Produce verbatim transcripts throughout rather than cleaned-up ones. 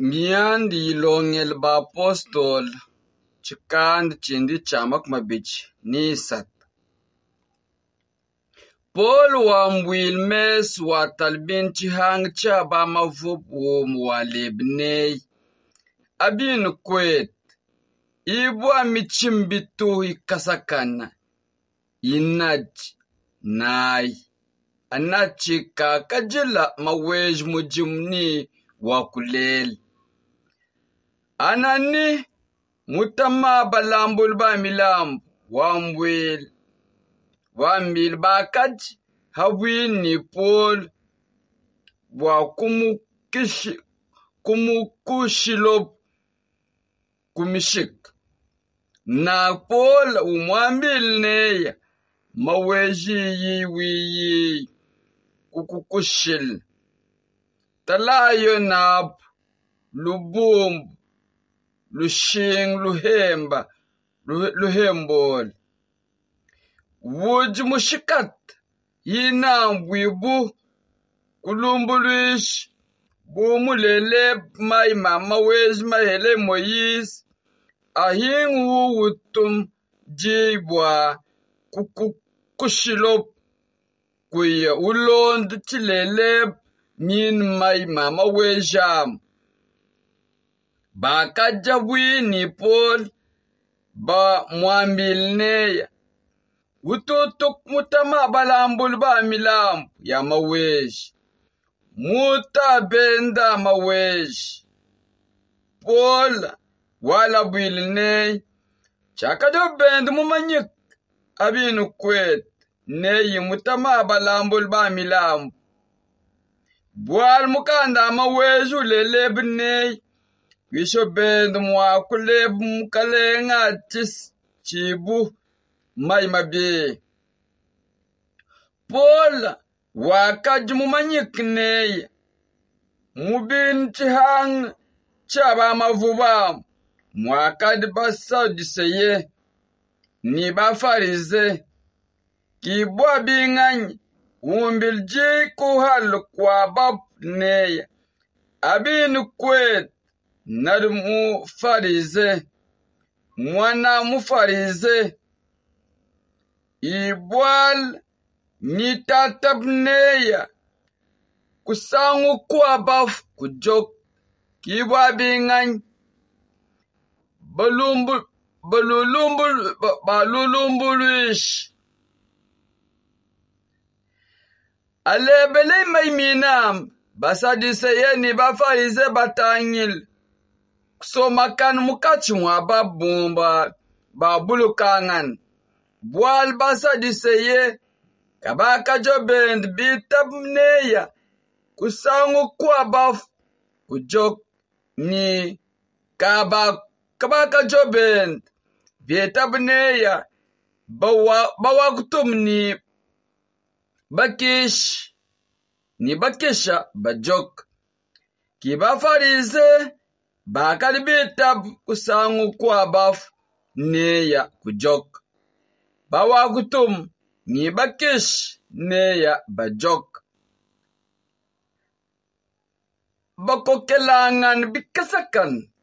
Miandi longel ba apostol chikand chindi chamak mabich nisat. Paul wambwil mes watalbin chihang chaba mavup wom walebnei. Abin kwet. Ibwa michimbitu ikasakana. Inaj nai. Anachika kajila mawej mujimni wakulel. Anani mutama balambul ba milambu wambwil. Wambil bakaj hawin ni Paul wa kumukishi kumukushilop kumishik. Na Paul umwambil neya maweji yiwi kukukushil. Talayo nab lubumbu lushing luhemba luhembol. Wuj mushikat yina wibu kulumbuluish bu mulele mai mama wej mahele Moise ahin wu wutum jibwa kukukushilop kuya ulond chilele min mai mama wejam ba kajawi ni Paul ba mwambil neya. Ututuk mutama balambul ba milambu ya mawej. Muta benda mawej. Paul wala bilne. Chakado bend mumanyik. Abinu kwet. Neyi mutama balambul ba milambu. Bual mukanda mawej uleleb ney. Wisho bend mwa kuleb mkalenga tis chibu. Mai mabe. Paul wakaj mumanyik ney. Mubin chihang chaba mavuba. Mwakad basa diseye. Ni ba farize. Kibwa bingany. Umbilji kuhal kwa bab ney. Abin kwet. Nadmu farize. Mwana mufarize. Ibwal ni tatabneya kusangu kwa baf kujok kibwa bingany balumbu balulumbu balulumbuluish alebele mayminam basadiseye ni bafarize batangil kusomakan mukachimwa babumba babulukangan. Bual basa diseye kabaka jobend bitabneya kusangu kwa baf kujok ni kabak kabaka jobend bitabneya bawa bawa kutum ni bakish ni bakisha bajok kiba farize bakali bitab kusangu kwa baf neya kujok. Bawa kutum ni bakish neya bajok. Bako kelangan bikasakan.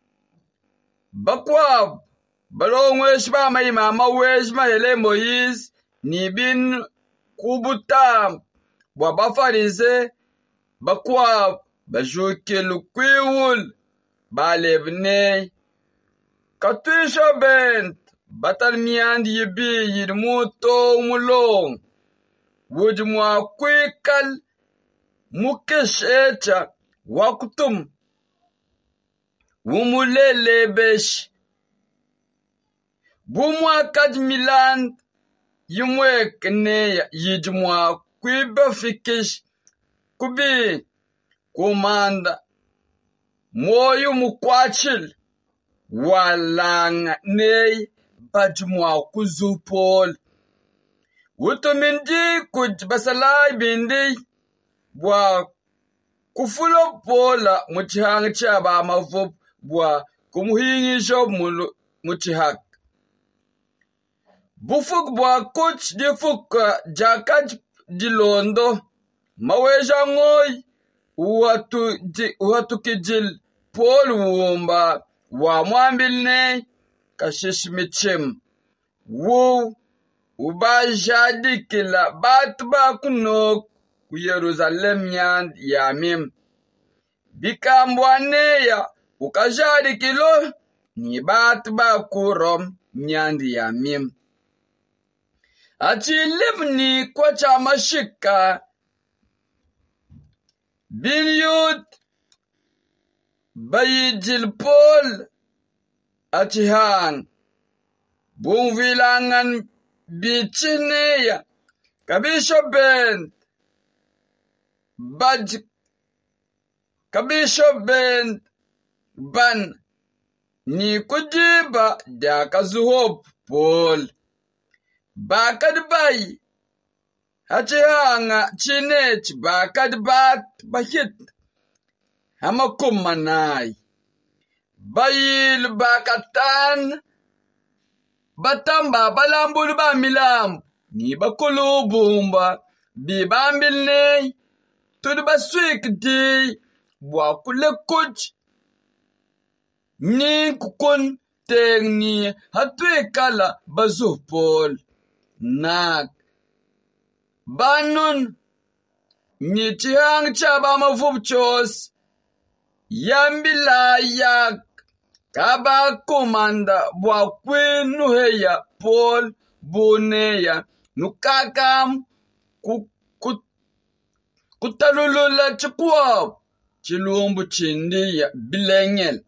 Bakwab balong wesh ba may mama wesh mahele Moise ni bin kubutam wabafarize bakwab bajuke lukwiwul balebne katusha bent. Batal miandi yibi yidmuto mulong. Wujmwa kwekal mukesh echa wakutum. Wumulele besh. Bumwa kaj milan yimwek ne yidmwa kwiba fikish kubi kumanda. Moyu mukwachil walang ney. Bajmwa kuzu Paul. Wutumindi kuj basalai bindi. Bwa kufulo Paul muchihang chaba mavup. Bwa kumuhingi job muchihak. Bufuk bwa kuch difuk jakaj dilondo. Maweja ngoy. Uhatu kijil Paul wumba wa mwambilne kashishmichim. Wu uba jadikila batba kunok ku Yerusalem yand yamim. Bikambwaneya ukajadikilo ni batba kurom nyand yamim. Ati limni kwa chamashika Binyut bayijil Paul ati hang bungvilangan bichineya kabisho bent baj kabisho bent ban ni kujiba daka zuhop Paul bakad bay ati hanga chinech bakad bat bahit hamakumanay bayil bakatan batamba balambul ba milam ni bakulu bumba bibambilne tudba swikdi wa kulekuj ni kukun tegni hatwekala bazu Paul nak banun ni tihang chaba mavubchos yambila yak kaba komanda bwa kwenu heya Paul boneya nukakam kutalulula chikuwa chilumbu chindiya bilengel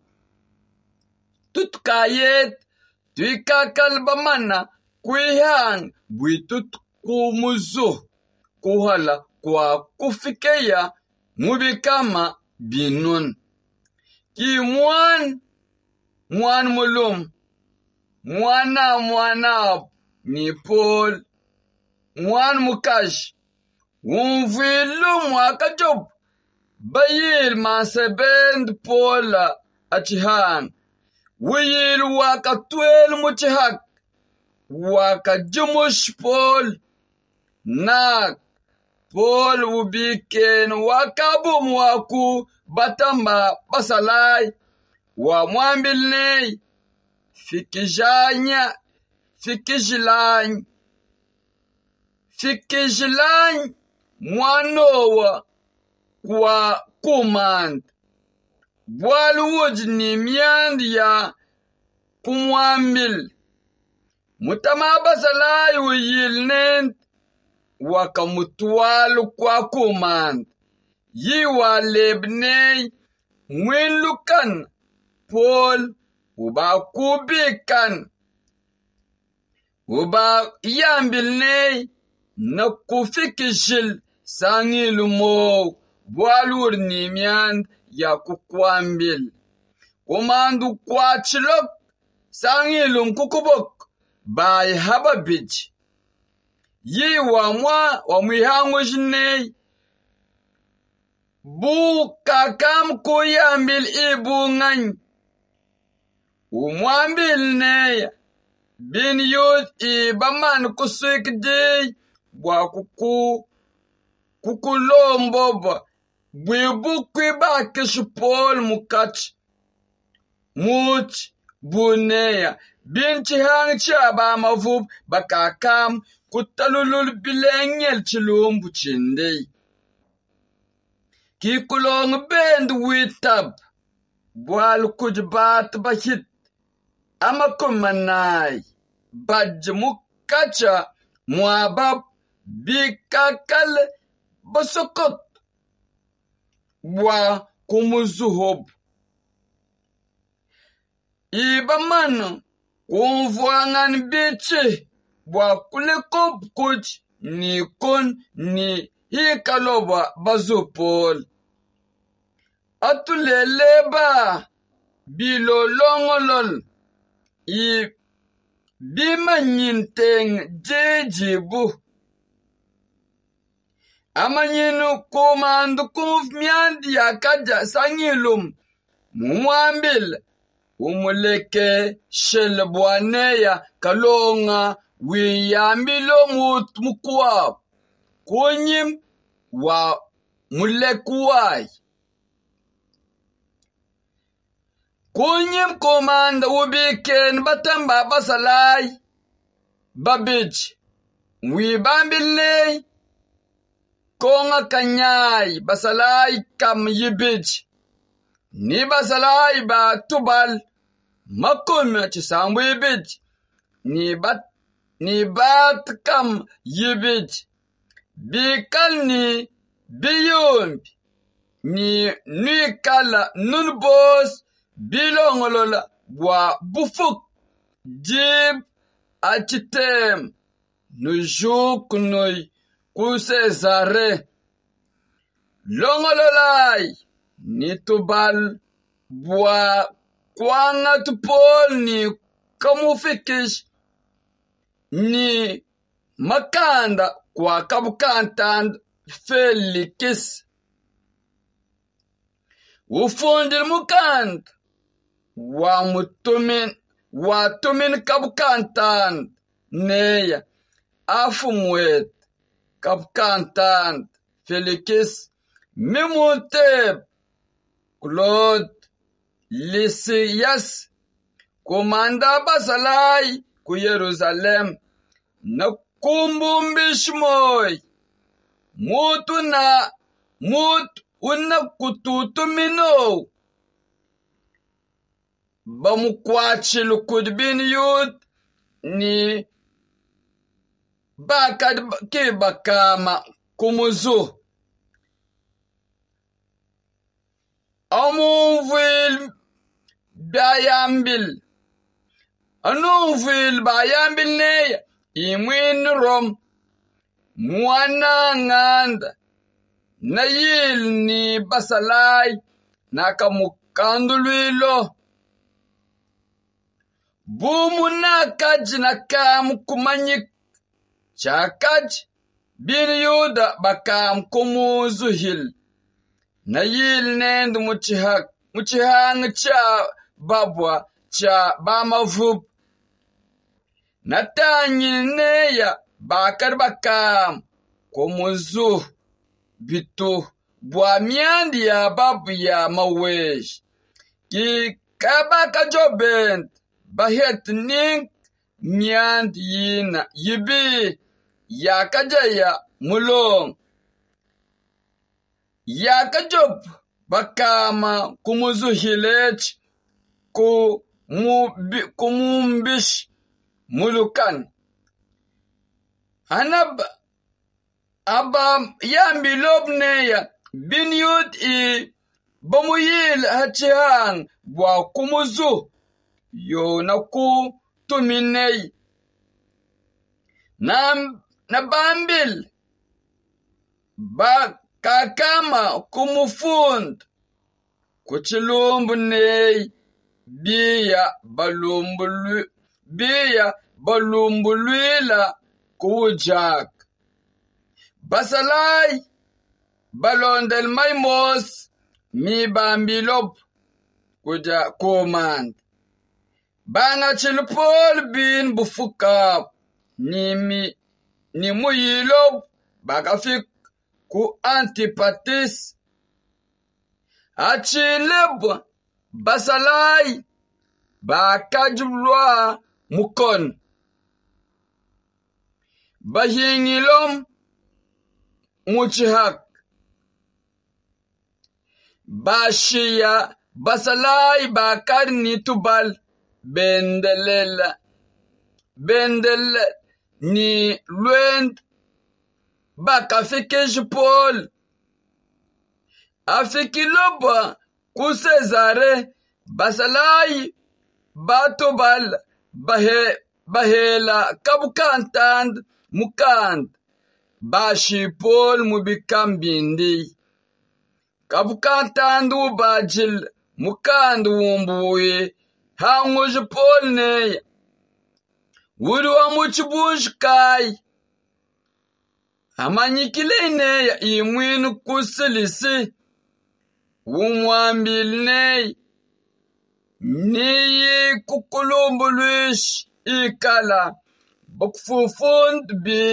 tutkayet tuikakal bamana kuihang buitut kumuzu kuhala kwa kufikeya mubikama binun ki mwan mwan mulum mwana mwana ni Paul mwan mukash wumvilu mwakajob bayil masebend Paul achihan wiyil wakatwel muchihak wakajumush Paul nak Paul ubiken wakabum waku batamba basalai wa mwambilne fikijanya fikijilany fikijilany mwanowa kwa kumand bwaluwuj ni miand ya kumwambil mutama basalai uyilnent wakamutwalu kwa kumand yiwa lebnei mwinlukan Paul uba kubikan uba yambilnei na kufikishil sangilumo bwalur nimiand ya kukwambil kumandu kwa chilok sangilum kukubok bay hababij yi wa mwa wa mwihangu jine bu kakam kuyambil ibu ngany umwambil ne bin yut ibaman kuswikdi wa kuku kukulomboba bwibu kwiba kishu Paul mukach much buneya bin chihang chaba mavub bakakam kutalulul bilengel chilumbu chinde kikulong bend witab bwal kujbat bahit amakumanay bajmukacha muabab bikakal basokot bwa kumuzuhob ibaman kumvuangan bichi bwa kulekob kuch ni kun ni hikaloba bazu Paul atuleleba bilolongolol i bimanyinteng jejibu amanyinu kumandu kumfmiandi akaja sangilum mwambil umuleke shelbwaneya kalonga wiyambilo mut mukwa kunyim wa mulekuwai kunyim komanda ubiken batamba basalai babij wi bambille konga kanyai basalai kam yibij ni basalai ba tubal makum chisambu yibij ni bat ni bat kam yibij bikal ni biyumbi ni nuikala nunbos bilongolola wa bufuk jib achitem nujuk noi kusezare longololai ni tubal bwa kwanga tupol ni kamufikish ni makanda kwa kabukantand felikis ufundil mukand wa mutumin wa tumin kabukantand neya afumwet kabukantand felikis mimunteb Claude Lysias komanda basalai ku Yerusalem na kumbumbishmoy mutu na mutu una kututumino bamukwachi lukudbin yud ni bakad ke bakama kumuzu amunvil bayambil anunvil bayambil ne imwin rom mwana nganda na yil ni basalai nakamukandulwilo bumu nakaj nakam kumanyik chakaj bin yuda bakam kumuzuhil na yil nend muchihak muchihang cha babwa cha bamavub natanyil neya bakar bakam kumuzuh bitu bwa miandi ya babu ya mawesh ki kabaka jobent bahet ning miand yina yibi ya kajaya mulong ya kajob bakama kumuzu hilech ku mubi kumumbish mulukan anab aba yambi lobneya bin yud i bamuyil hachihang bwa kumuzu yo na ku tuminei na na bambil ba kakama kumufund kuchilumbu nei biya balumbulu biya balumbulwila kujak basalai balondel maimos mi bambilop kuja command banga chilpol bin bufukap ni mi ni muyilop bakafik ku antipatis achileb basalai bakajulwa mukon bahingilom muchihak bashia basalai bakar ni tubal bendelela bendel ni lwend bakafike jipol afikiloba kusezare basalai batubal bahe bahela kabukantand mukand bashipol mubikambindi kabukantand ubajil mukand wumbuye hangujipol ne wudwa muchibushkai amanyikile ne imwin kusilisi wumwambil ne niyi kukulumbulush ikala bukfufund bi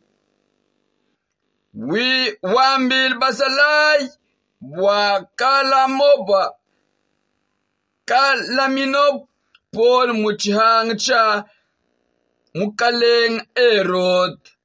wi wambil basalai wa kala moba ka laminop Paul muchihang cha mukaleng erod.